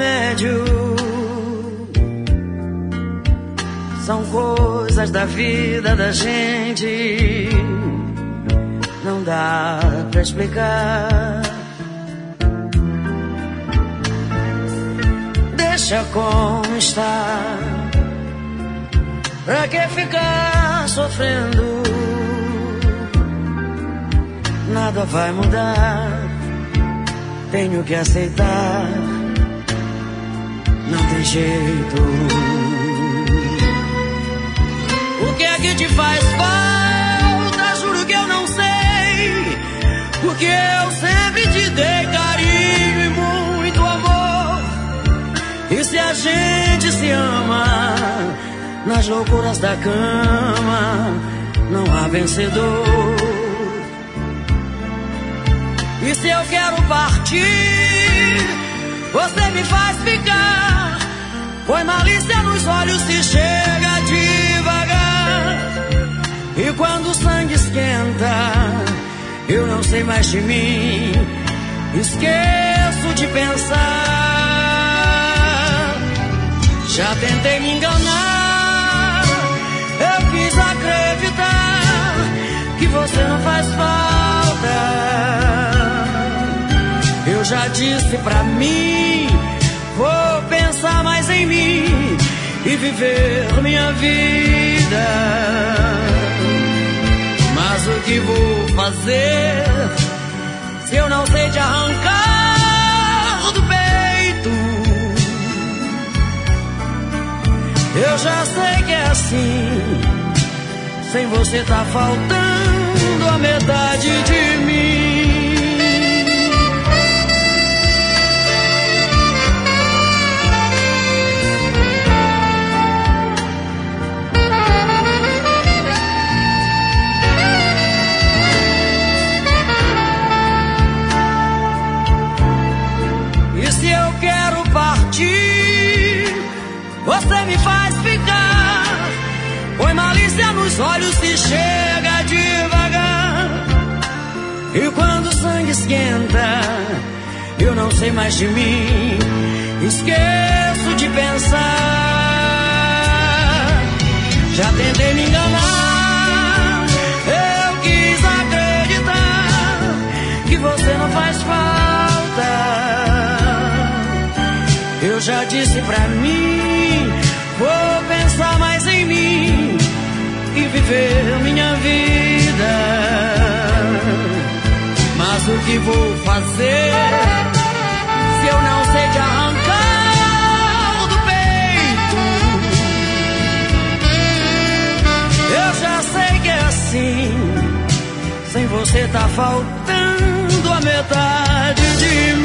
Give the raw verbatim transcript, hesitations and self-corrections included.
remédio. São coisas da vida da gente, não dá pra explicar. Deixa como está, pra que ficar sofrendo? Nada vai mudar, tenho que aceitar, não tem jeito. O que é que te faz falta? Juro que eu não sei, porque eu sempre te dei carinho e muito amor. E se a gente se ama, nas loucuras da cama não há vencedor. E se eu quero partir, você me faz ficar. Põe malícia nos olhos e chega devagar. E quando o sangue esquenta, eu não sei mais de mim, esqueço de pensar. Já tentei me enganar, eu quis acreditar que você não faz falta. Eu já disse pra mim, vou pensar mais em mim e viver minha vida. Mas o que vou fazer se eu não sei te arrancar do peito? Eu já sei que é assim, sem você tá faltando a metade de mim. Você me faz ficar, põe malícia nos olhos e chega devagar. E quando o sangue esquenta, eu não sei mais de mim, esqueço de pensar. Já tentei me enganar, eu quis acreditar que você não faz falta. Eu já disse pra mim, vou pensar mais em mim e viver minha vida. Mas o que vou fazer se eu não sei te arrancar do peito? Eu já sei que é assim, sem você tá faltando a metade de mim.